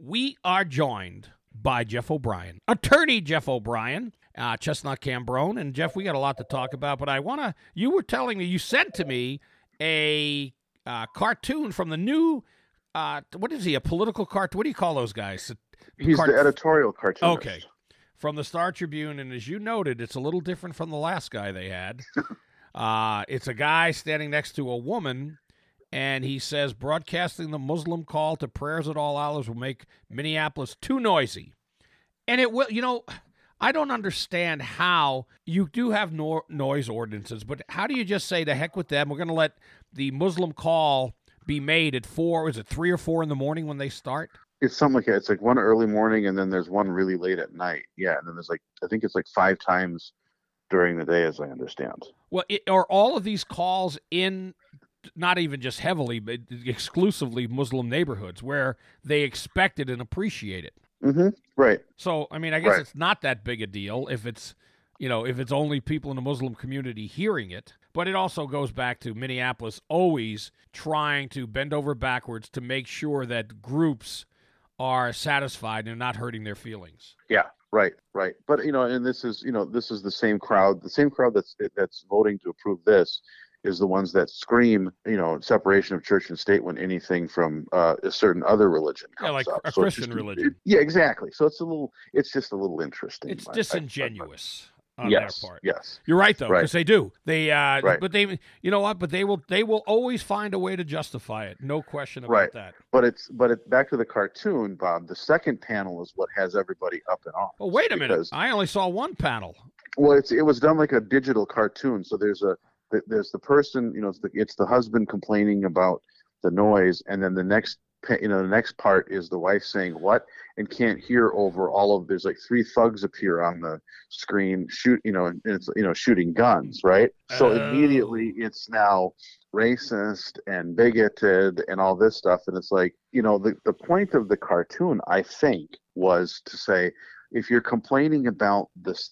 We are joined by Jeff O'Brien, attorney Jeff O'Brien, Chestnut Cambrone. And Jeff, we got a lot to talk about, but you were telling me, you sent to me a cartoon from the new, what is he, a political cartoon? What do you call those guys? He's the editorial cartoonist. Okay. From the Star Tribune, and as you noted, it's a little different from the last guy they had. It's a guy standing next to a woman, and he says, broadcasting the Muslim call to prayers at all hours will make Minneapolis too noisy. And it will, I don't understand how you do have noise ordinances, but how do you just say, to heck with them, we're going to let the Muslim call be made at 3 or 4 in the morning when they start? It's something like that. It's like one early morning, and then there's one really late at night. Yeah, and then there's I think it's 5 times during the day, as I understand. Well, are all of these calls in not even just heavily, but exclusively Muslim neighborhoods where they expect it and appreciate it? Mm-hmm. Right. So, I mean, I guess it's not that big a deal if it's only people in the Muslim community hearing it. But it also goes back to Minneapolis always trying to bend over backwards to make sure that groups are satisfied and not hurting their feelings. Yeah, right. But and this is the same crowd. The same crowd that's voting to approve this is the ones that scream, separation of church and state when anything from a certain other religion comes up. A Christian religion. Yeah, exactly. So it's just a little interesting. It's disingenuous. On yes, their part. Yes. You're right, though, because they do. They, right. But they, you know what? But they will always find a way to justify it. No question about that. But back to the cartoon, Bob. The second panel is what has everybody up in arms. Oh, wait a minute! I only saw one panel. Well, it was done like a digital cartoon. So there's the person, it's the husband complaining about the noise, and then the next part is the wife saying what and can't hear over all of. There's 3 thugs appear on the screen, and it's shooting guns, right? So immediately it's now racist and bigoted and all this stuff, and it's the point of the cartoon, I think, was to say, if you're complaining about this,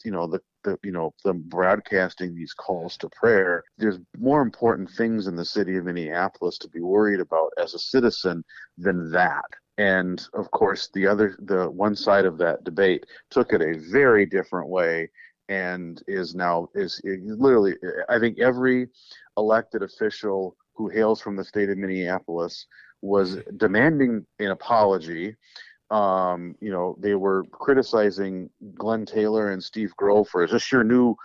the broadcasting these calls to prayer, there's more important things in the city of Minneapolis to be worried about as a citizen than that. And of course, the one side of that debate took it a very different way, and is literally, I think every elected official who hails from the state of Minneapolis was demanding an apology. They were criticizing Glenn Taylor and Steve Grove for, is this your new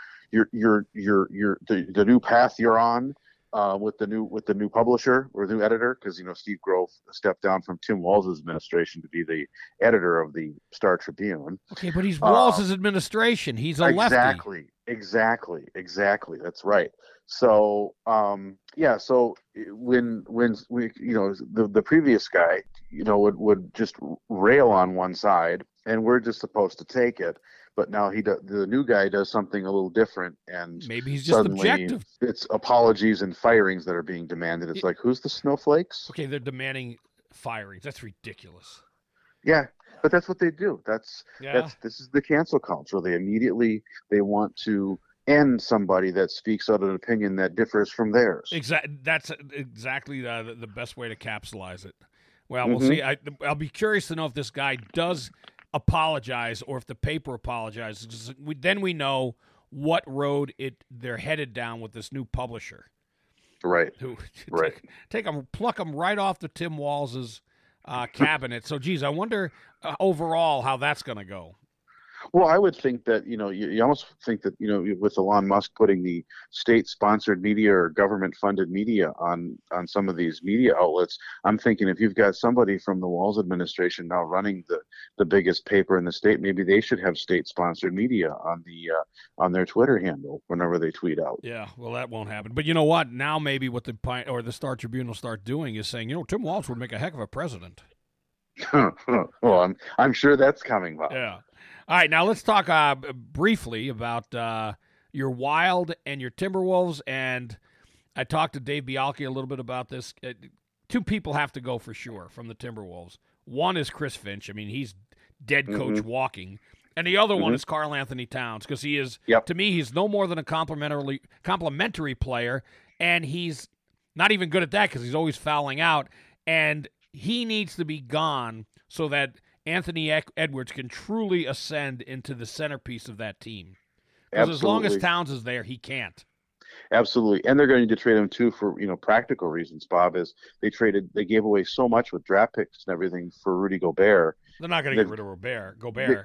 the new path you're on with the new publisher or the new editor? Because Steve Grove stepped down from Tim Walz's administration to be the editor of the Star Tribune. Okay, but he's Walz's administration. He's a lefty. Exactly. That's right. So So when we the previous guy would just rail on one side, and we're just supposed to take it. But now the new guy does something a little different, and maybe he's just objective. It's apologies and firings that are being demanded. It's who's the snowflakes? Okay, they're demanding firings. That's ridiculous. Yeah, but that's what they do. This is the cancel culture. They want to end somebody that speaks out an opinion that differs from theirs. That's exactly the best way to capsulize it. Well, we'll see. I'll be curious to know if this guy does apologize or if the paper apologizes. Then we know what road they're headed down with this new publisher. Right. Pluck them right off the Tim Walz's cabinet. So, geez, I wonder overall how that's going to go. Well, I would think that, you almost think that, with Elon Musk putting the state-sponsored media or government-funded media on some of these media outlets, I'm thinking if you've got somebody from the Walz administration now running the biggest paper in the state, maybe they should have state-sponsored media on their Twitter handle whenever they tweet out. Yeah, well, that won't happen. But you know what? Now maybe what the Star Tribune will start doing is saying, Tim Walz would make a heck of a president. Well, I'm sure that's coming, Bob. Yeah. All right, now let's talk briefly about your Wild and your Timberwolves. And I talked to Dave Bialke a little bit about this. 2 people have to go for sure from the Timberwolves. One is Chris Finch. I mean, he's dead coach walking. And the other one is Karl Anthony Towns, because he is, to me, he's no more than a complimentary player. And he's not even good at that because he's always fouling out. And he needs to be gone so that Anthony Edwards can truly ascend into the centerpiece of that team. Because as long as Towns is there, he can't. Absolutely. And they're going to need to trade him too for, practical reasons, Bob, is they gave away so much with draft picks and everything for Rudy Gobert. They're not going to get rid of Gobert.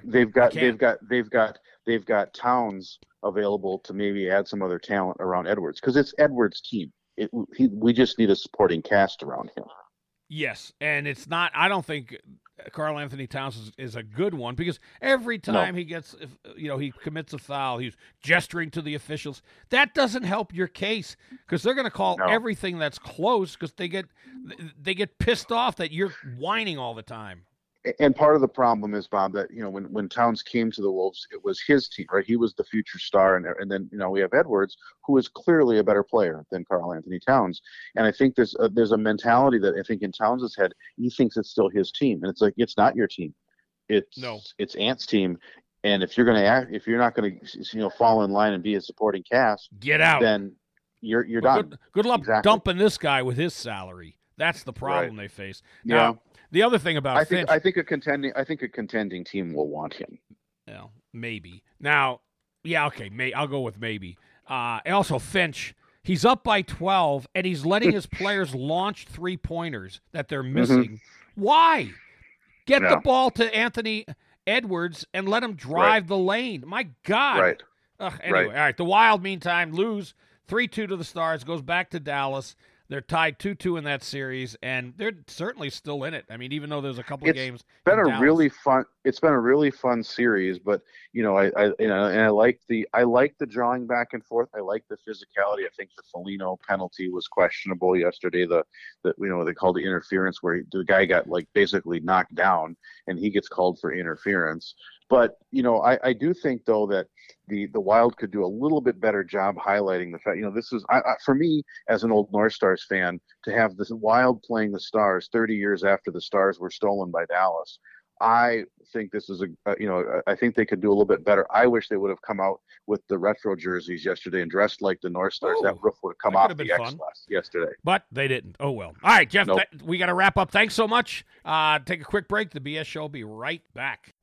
They've got Towns available to maybe add some other talent around Edwards, because it's Edwards' team. We just need a supporting cast around him. Yes, and it's not. I don't think Karl Anthony Towns is a good one, because every time he gets, he commits a foul, he's gesturing to the officials. That doesn't help your case, because they're going to call everything that's close, because they get pissed off that you're whining all the time. And part of the problem is, Bob, that when Towns came to the Wolves, it was his team, right? He was the future star, and then we have Edwards, who is clearly a better player than Karl Anthony Towns. And I think there's a mentality that I think in Towns' head, he thinks it's still his team, and it's like, it's not your team, it's Ant's team. And if you're not going to fall in line and be a supporting cast, get out. Then you're done. Good luck dumping this guy with his salary. That's the problem they face. Now, the other thing about Finch, I think a contending team will want him. Yeah, maybe. Now, okay, I'll go with maybe. Also, Finch, he's up by 12, and he's letting his players launch 3-pointers that they're missing. Why? Get the ball to Anthony Edwards and let him drive the lane. My God. Right. Anyway, all right. The Wild, meantime, lose 3-2 to the Stars, goes back to Dallas. They're tied 2-2 in that series, and they're certainly still in it. I mean, even though there's a couple of games. It's been a really fun series, but I like the drawing back and forth. I like the physicality. I think the Foligno penalty was questionable yesterday. They called the interference, where the guy got basically knocked down, and he gets called for interference. But I do think, though, that the Wild could do a little bit better job highlighting the fact. This is for me, as an old North Stars fan, to have the Wild playing the Stars 30 years after the Stars were stolen by Dallas. I think this is I think they could do a little bit better. I wish they would have come out with the retro jerseys yesterday and dressed like the North Stars. That roof would have come off the X-Class yesterday. But they didn't. Oh, well. All right, Jeff, we got to wrap up. Thanks so much. Take a quick break. The BS Show will be right back.